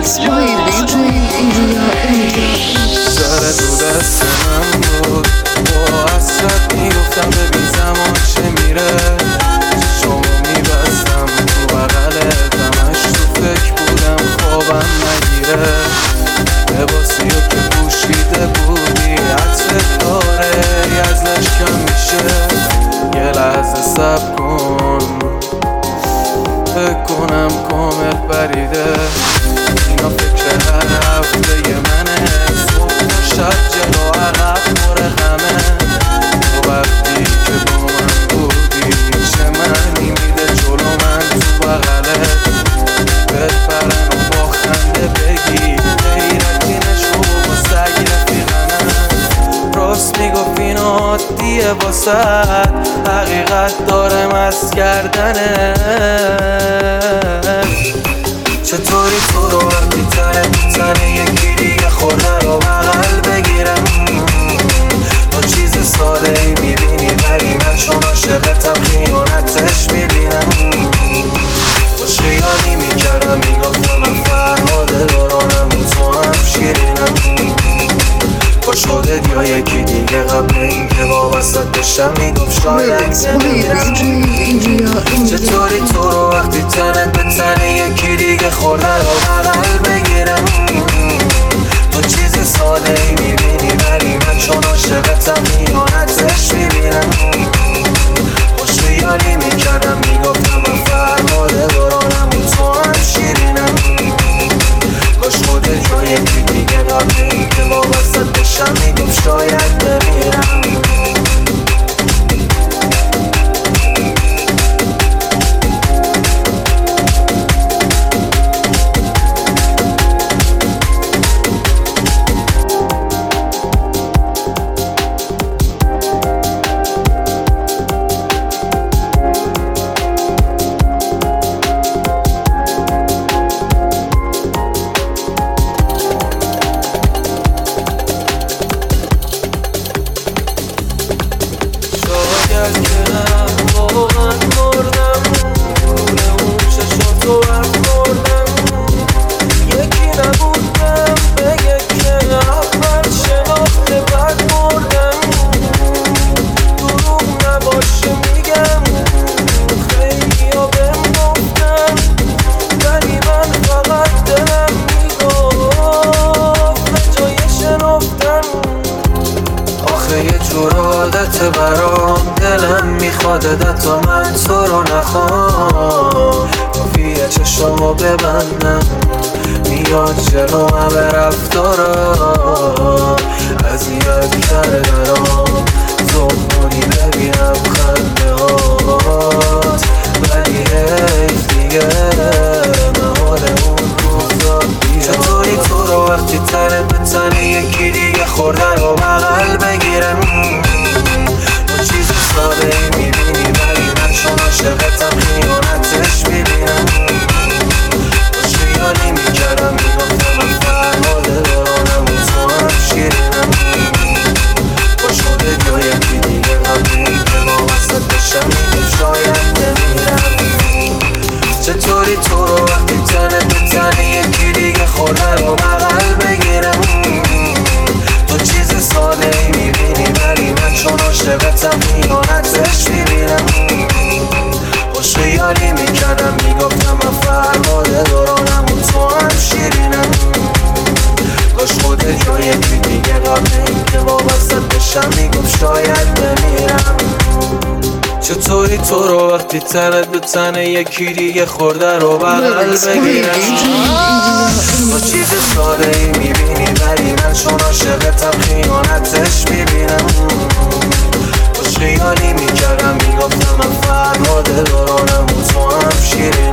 سر تو دست من بود با حسرت میگفتم ببین زمان چه میره چشمو میبستم تو بغلت همش تو فکر بودم خوابم نگیره لباسیو که پوشیده بودی عطرت داره ازش کم میشه یه لحظه صبر کن فکر کنم کامل پریده اینا فکر هر هفته منه صبح و شب جلو عقب پر غمه تو وقتی که با من بودی چه معنی میده جلو من تو بغلت بپرن و با خنده بگی غیرتی نشو با سگ رفیقمه راست میگفت این عادیه واسد حقیقت داره مست کردنه چطوری تو رو وقتی تنه یکی دیگه خورده رو بغل بگیرم تو چیز ساده ای میبینی ولی من چون عاشقتم خیانتش میبینم باش خیالی میکردم میگفتم من فرهاده دارانم تو هم شیرینم باش خودت یا یکی دیگه قبل این که وابستت بشم میگفت شاید نمیرم چطوری تو رو وقتی تنت به تنه یکی دیگه خورده رو بغل بگیرم تو چیز ساده ای میبینی ولی من چون عاشقتم خیانتش میبینم باش خیالی میکردم میگفتم من فرهاده دارانم تو هم شیرینم کاش خودت یا یکی دیگه قبل این که وابستت بشم میگفت شاید بمیرم از دلم واقعا مردم دور اون چشاتو مردم یکی نبودم بگه که اول شناخته بد مردم دروغ نباشه میگم خیلی ها بهم گفتن ولی من فقط دلم میگفت به جای شنفتن آخه یه جور عادت برام دلم میخواد تا من تو رو نخوام کافیه چشمو ببندم میاد جلو همه رفتارم اذیت کرده برام زمانی ببینم خنده هات ولی حیف دیگه محال اون روزا چطوری تو رو وقتی تنت به تنه یکی دیگه خورده رو بغل بگیرم تو چیز ساده ای میبینی ولی من چون عاشقتم خیانتش میبینم باش خیالی میکردم میگفتم من فرهاده دارانم تو هم شیرینم باش خودت یا یکی دیگه قبل این که وابستت بشم میگفت شاید بمیرم چطوری تو رو وقتی تنت به تنه یکی دیگه خورده رو بغل بگیرم تو چیز ساده ای میبینی ولی من چون عاشقتم خیانتش میبینم باش خیالی میکردم میگفتم من فرهاده دارانم تو هم شیرینم کاش خودت یا یکی دیگه قبل این که وابستت بشم میگفت شاید بمیرم چطوری تو رو وقتی تنت به تنه یکی دیگه خورده رو بغل بگیرم تو چیز ساده ای میبینی ولی من چون عاشقتم خیانتش میبینم باش خیالی میکردم میگفتم من فرهاده دارانم تو هم شیرینم